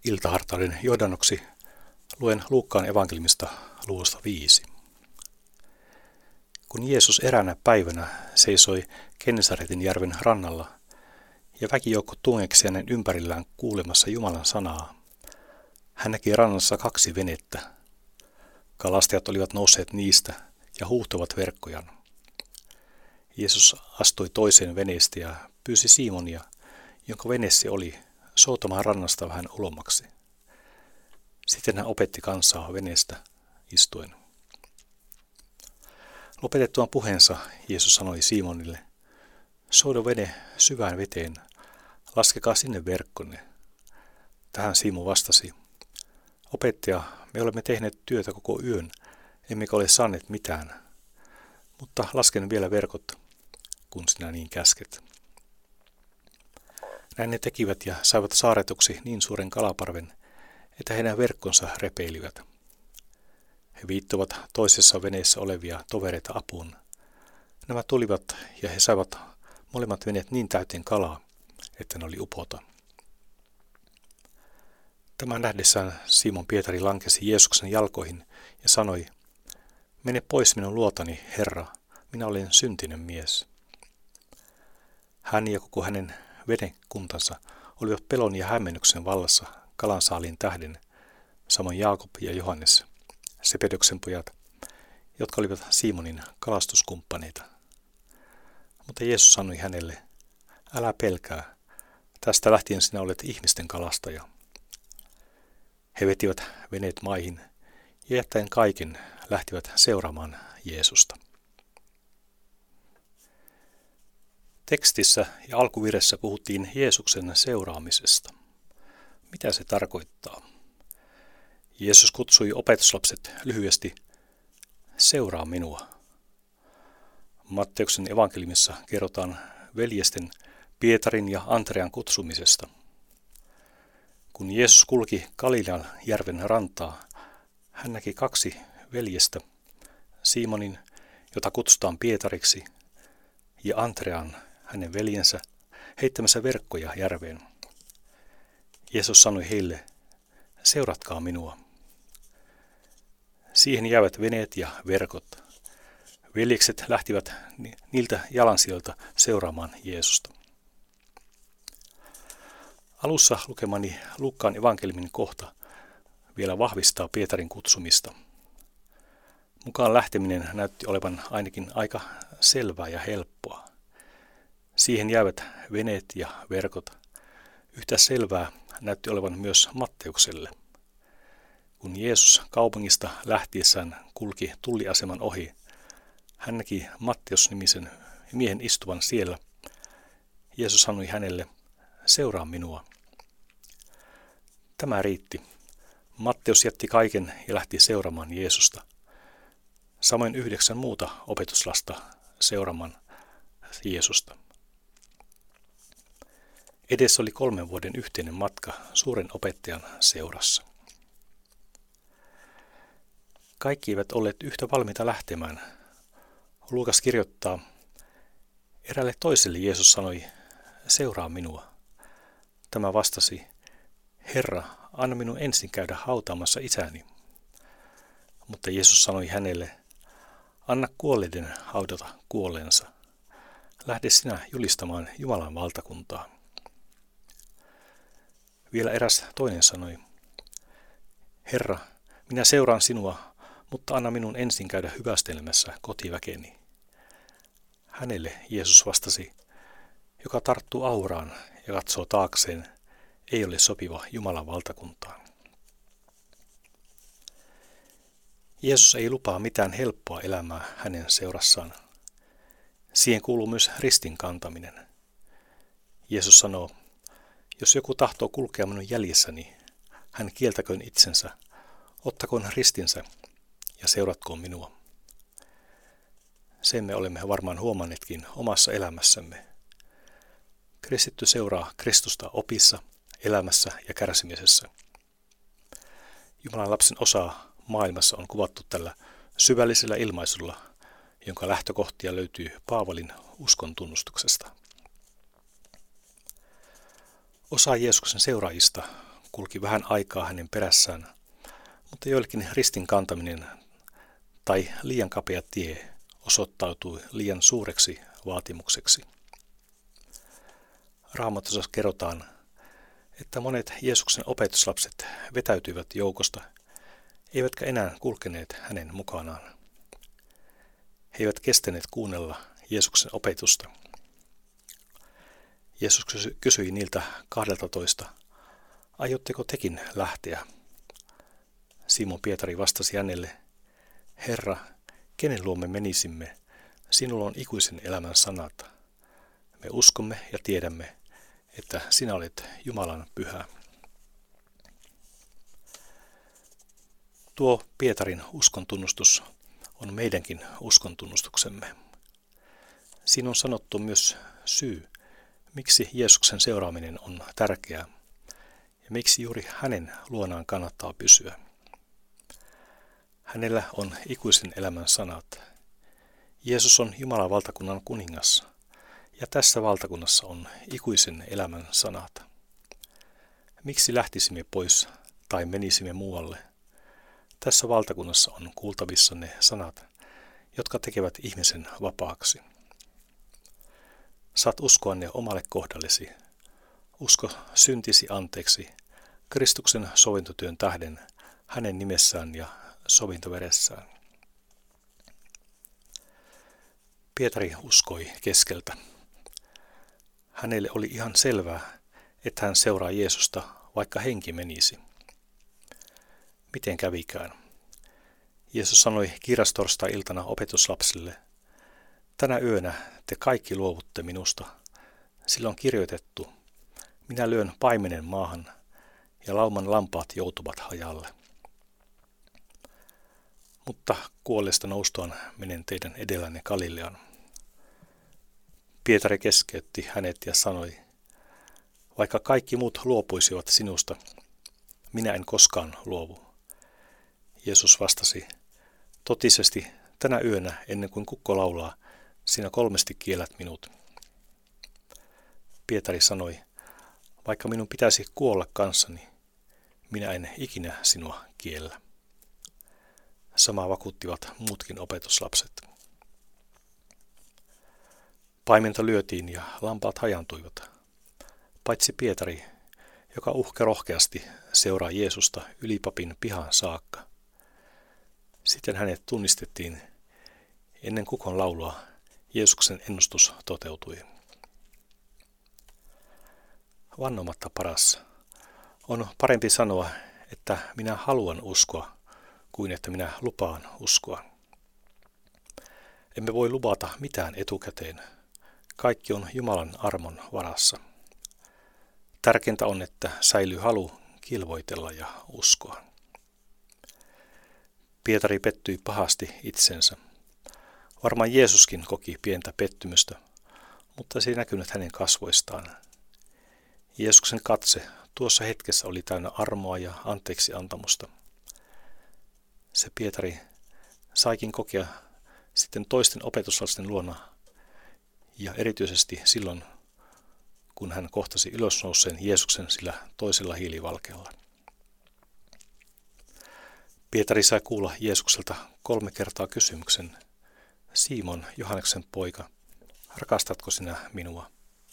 Iltahartauden johdannoksi luen Luukkaan evankeliumista luvusta 5. Kun Jeesus eräänä päivänä seisoi Gennesaretin järven rannalla ja väkijoukko tungeksi hänen ympärillään kuulemassa Jumalan sanaa, hän näki rannassa 2 venettä. Kalastajat olivat nousseet niistä ja huuhtovat verkkojaan. Jeesus astui toiseen veneestä ja pyysi Simonia, jonka vene se oli, soutamaan rannasta vähän ulommaksi. Sitten hän opetti kansaa veneestä istuen. Lopetettuaan puheensa Jeesus sanoi Simonille, souda vene syvään veteen, laskekaa sinne verkkonne. Tähän Simon vastasi, opettaja, me olemme tehneet työtä koko yön, emmekä ole saaneet mitään, mutta lasken vielä verkot, kun sinä niin käsket. Näin ne tekivät ja saivat saaretuksi niin suuren kalaparven, että heidän verkkonsa repeilivät. He viittoivat toisessa veneessä olevia tovereita apuun. Nämä tulivat ja he saivat molemmat veneet niin täyteen kalaa, että ne oli upota. Tämän nähdessään Simon Pietari lankesi Jeesuksen jalkoihin ja sanoi, mene pois minun luotani, Herra, minä olen syntinen mies. Hän ja koko hänen venekuntansa olivat pelon ja hämmennyksen vallassa kalansaaliin tähden, samoin Jaakob ja Johannes, Sepedoksen pojat, jotka olivat Simonin kalastuskumppaneita. Mutta Jeesus sanoi hänelle, älä pelkää, tästä lähtien sinä olet ihmisten kalastaja. He vetivät veneet maihin ja jättäen kaiken lähtivät seuraamaan Jeesusta. Tekstissä ja alkuvirressä puhuttiin Jeesuksen seuraamisesta. Mitä se tarkoittaa? Jeesus kutsui opetuslapset lyhyesti, seuraa minua. Matteuksen evankeliumissa kerrotaan veljesten Pietarin ja Andrean kutsumisesta. Kun Jeesus kulki Galilean järven rantaa, hän näki 2 veljestä, Simonin, jota kutsutaan Pietariksi, ja Andrean, hänen veljensä, heittämässä verkkoja järveen. Jeesus sanoi heille, seuratkaa minua. Siihen jäivät veneet ja verkot. Veljekset lähtivät niiltä jalansijoilta seuraamaan Jeesusta. Alussa lukemani Luukkaan evankeliumin kohta vielä vahvistaa Pietarin kutsumista. Mukaan lähteminen näytti olevan ainakin aika selvää ja helppoa. Siihen jäivät veneet ja verkot. Yhtä selvää näytti olevan myös Matteukselle. Kun Jeesus kaupungista lähtiessään kulki tulliaseman ohi, hän näki Matteus-nimisen miehen istuvan siellä. Jeesus sanoi hänelle, seuraa minua. Tämä riitti. Matteus jätti kaiken ja lähti seuraamaan Jeesusta. Samoin 9 muuta opetuslasta seuraamaan Jeesusta. Edessä oli 3 vuoden yhteinen matka suuren opettajan seurassa. Kaikki eivät olleet yhtä valmiita lähtemään. Luukas kirjoittaa, eräälle toiselle Jeesus sanoi, seuraa minua. Tämä vastasi, Herra, anna minun ensin käydä hautaamassa isäni. Mutta Jeesus sanoi hänelle, anna kuolleiden haudata kuolleensa. Lähde sinä julistamaan Jumalan valtakuntaa. Vielä eräs toinen sanoi, Herra, minä seuraan sinua, mutta anna minun ensin käydä hyvästelemässä kotiväkeni. Hänelle Jeesus vastasi, joka tarttuu auraan ja katsoo taakseen, ei ole sopiva Jumalan valtakuntaan. Jeesus ei lupaa mitään helppoa elämää hänen seurassaan. Siihen kuuluu myös ristin kantaminen. Jeesus sanoo, jos joku tahtoo kulkea minun jäljessäni, hän kieltäköön itsensä, ottakoon ristinsä ja seuratkoon minua. Sen me olemme varmaan huomanneetkin omassa elämässämme. Kristitty seuraa Kristusta opissa, elämässä ja kärsimisessä. Jumalan lapsen osa maailmassa on kuvattu tällä syvällisellä ilmaisulla, jonka lähtökohtia löytyy Paavalin uskon tunnustuksesta. Osa Jeesuksen seuraajista kulki vähän aikaa hänen perässään, mutta joillekin ristin kantaminen tai liian kapea tie osoittautui liian suureksi vaatimukseksi. Raamatussa kerrotaan, että monet Jeesuksen opetuslapset vetäytyivät joukosta, eivätkä enää kulkeneet hänen mukanaan. He eivät kestäneet kuunnella Jeesuksen opetusta. Jeesus kysyi niiltä 12, aiotteko tekin lähteä? Simon Pietari vastasi hänelle, Herra, kenen luo me menisimme? Sinulla on ikuisen elämän sanat. Me uskomme ja tiedämme, että sinä olet Jumalan pyhä. Tuo Pietarin uskontunnustus on meidänkin uskontunnustuksemme. Siinä on sanottu myös syy, miksi Jeesuksen seuraaminen on tärkeää ja miksi juuri hänen luonaan kannattaa pysyä. Hänellä on ikuisen elämän sanat. Jeesus on Jumalan valtakunnan kuningas ja tässä valtakunnassa on ikuisen elämän sanat. Miksi lähtisimme pois tai menisimme muualle? Tässä valtakunnassa on kuultavissa ne sanat, jotka tekevät ihmisen vapaaksi. Saat uskoa ne omalle kohdallesi. Usko syntisi anteeksi Kristuksen sovintotyön tähden hänen nimessään ja sovintoveressään. Pietari uskoi keskeltä. Hänelle oli ihan selvää, että hän seuraa Jeesusta, vaikka henki menisi. Miten kävikään? Jeesus sanoi kiirastorstai-iltana opetuslapsille, tänä yönä te kaikki luovutte minusta, sillä on kirjoitettu, minä lyön paimenen maahan ja lauman lampaat joutuvat hajalle. Mutta kuolleesta noustuaan menen teidän edellänne Galileaan. Pietari keskeytti hänet ja sanoi, vaikka kaikki muut luopuisivat sinusta, minä en koskaan luovu. Jeesus vastasi, totisesti tänä yönä ennen kuin kukko laulaa, sinä 3 kiellät minut. Pietari sanoi, vaikka minun pitäisi kuolla kanssani, minä en ikinä sinua kiellä. Samaa vakuuttivat muutkin opetuslapset. Paimenta lyötiin ja lampaat hajantuivat, paitsi Pietari, joka rohkeasti seuraa Jeesusta ylipapin pihaan saakka. Sitten hänet tunnistettiin. Ennen kukon laulua Jeesuksen ennustus toteutui. Vannomatta paras. On parempi sanoa, että minä haluan uskoa, kuin että minä lupaan uskoa. Emme voi lupata mitään etukäteen. Kaikki on Jumalan armon varassa. Tärkeintä on, että säilyy halu kilvoitella ja uskoa. Pietari pettyi pahasti itsensä. Varmaan Jeesuskin koki pientä pettymystä, mutta se ei näkynyt hänen kasvoistaan. Jeesuksen katse tuossa hetkessä oli täynnä armoa ja anteeksi antamusta. Se Pietari saikin kokea sitten toisten opetuslasten luona ja erityisesti silloin, kun hän kohtasi ylösnouseen Jeesuksen sillä toisella hiilivalkealla. Pietari sai kuulla Jeesukselta 3 kertaa kysymyksen, Simon, Johanneksen poika, rakastatko sinä minua?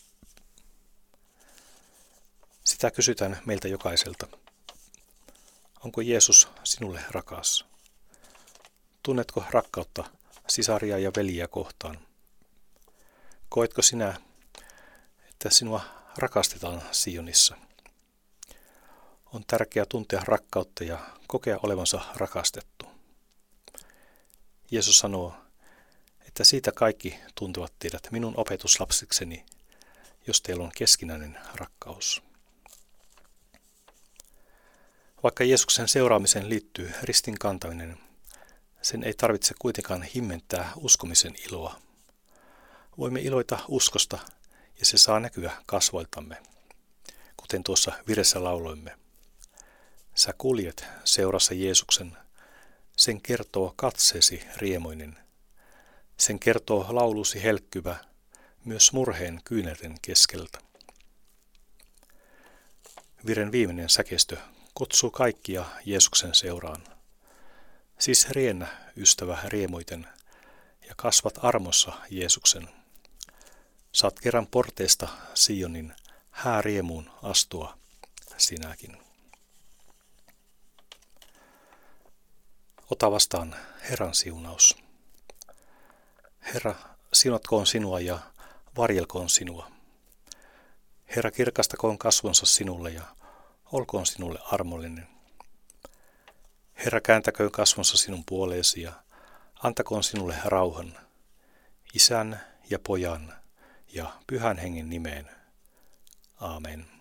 Sitä kysytään meiltä jokaiselta. Onko Jeesus sinulle rakas? Tunnetko rakkautta sisaria ja veliä kohtaan? Koetko sinä, että sinua rakastetaan Sionissa? On tärkeää tuntea rakkautta ja kokea olevansa rakastettu. Jeesus sanoo, että siitä kaikki tuntevat teidät minun opetuslapsikseni, jos teillä on keskinäinen rakkaus. Vaikka Jeesuksen seuraamiseen liittyy ristin kantaminen, sen ei tarvitse kuitenkaan himmentää uskomisen iloa. Voimme iloita uskosta ja se saa näkyä kasvoiltamme, kuten tuossa viressä lauloimme. Sä kuljet seurassa Jeesuksen, sen kertoo katseesi riemoinen. Sen kertoo laulusi helkkyvä, myös murheen kyynelten keskeltä. viren viimeinen säkeistö kutsuu kaikkia Jeesuksen seuraan. Siis riennä, ystävä, riemuiten ja kasvat armossa Jeesuksen. Saat kerran porteesta Sionin hääriemuun astua sinäkin. Ota vastaan Herran siunaus. Herra, siunatkoon sinua ja varjelkoon sinua. Herra, kirkastakoon kasvonsa sinulle ja olkoon sinulle armollinen. Herra, kääntäköön kasvonsa sinun puoleesi ja antakoon sinulle rauhan, Isän ja Pojan ja Pyhän Hengen nimeen. Aamen.